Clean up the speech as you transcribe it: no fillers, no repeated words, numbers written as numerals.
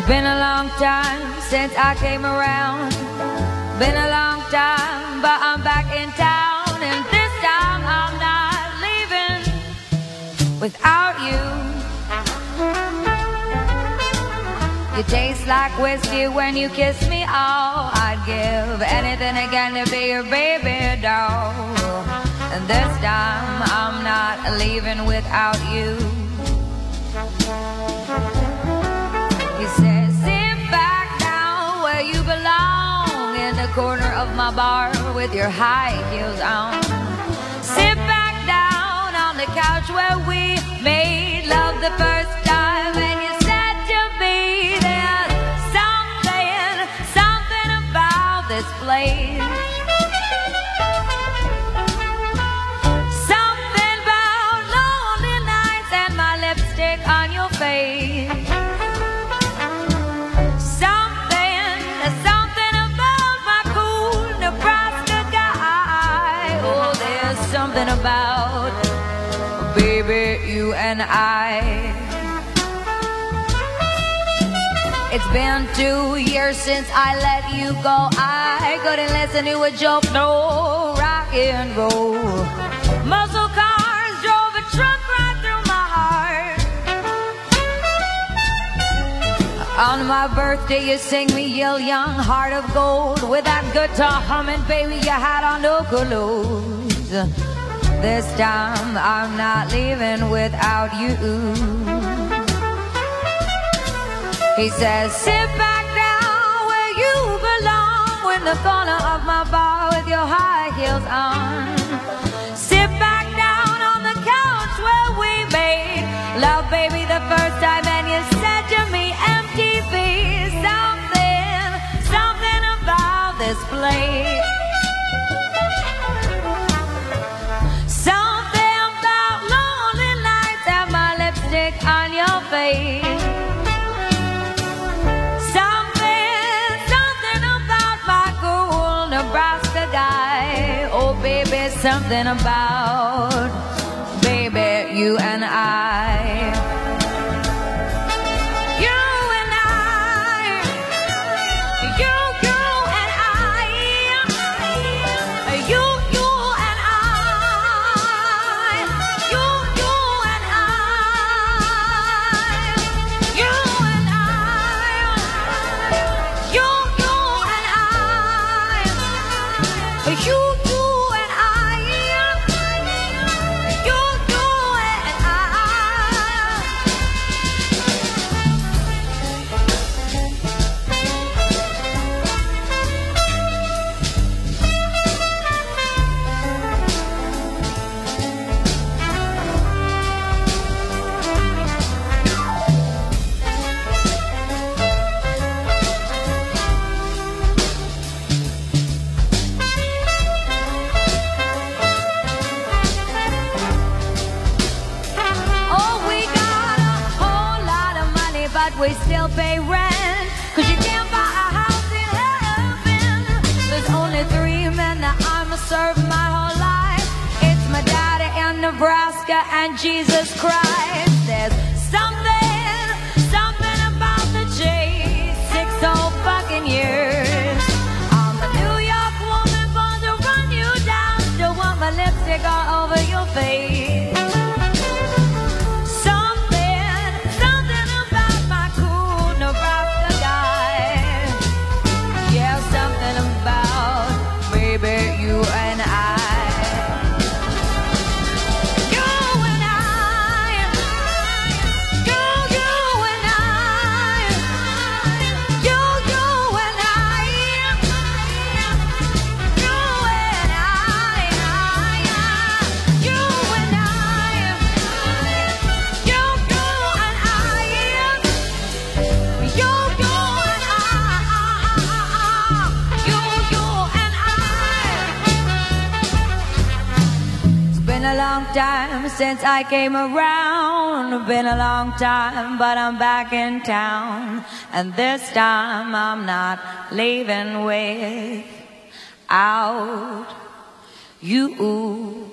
It's been a long time since I came around. Been a long time, but I'm back in town. And this time I'm not leaving without you. You taste like whiskey when you kiss me. Oh, I'd give anything again to be your baby doll. And this time I'm not leaving without you. He says, sit back down where you belong, in the corner of my bar with your high heels on. Sit back down on the couch where we made love the first time. And you said to me, there's something about this place. Something about lonely nights and my lipstick on your face. Something about my cool Nebraska guy. Oh, there's something about, baby, you and I. It's been 2 years since I let you go. I couldn't listen to a joke, no rock and roll. Muscle cars drove a truck right through my heart. On my birthday you sing me Yell Young, Heart of Gold, with that guitar humming, baby, you had on no clothes. This time I'm not leaving without you. He says, sit back down where you belong, in the corner of my bar with your high heels on. Sit back down on the couch where we made love, baby, the first time. And you said to me, MTV, something about this place. Something about lonely nights and my lipstick on your face. Something about my cool Nebraska guy. Oh, baby, something about, baby, you and I. We still pay rent, 'cause you can't buy a house in heaven. There's only 3 men that I'ma serve my whole life. It's my daddy in Nebraska and Jesus Christ. There's something about the chase, 6 whole fucking years. I'm a New York woman born to run you down. Still want my lipstick all over your face. Been a long time since I came around. Been a long time, but I'm back in town. And this time I'm not leaving without you.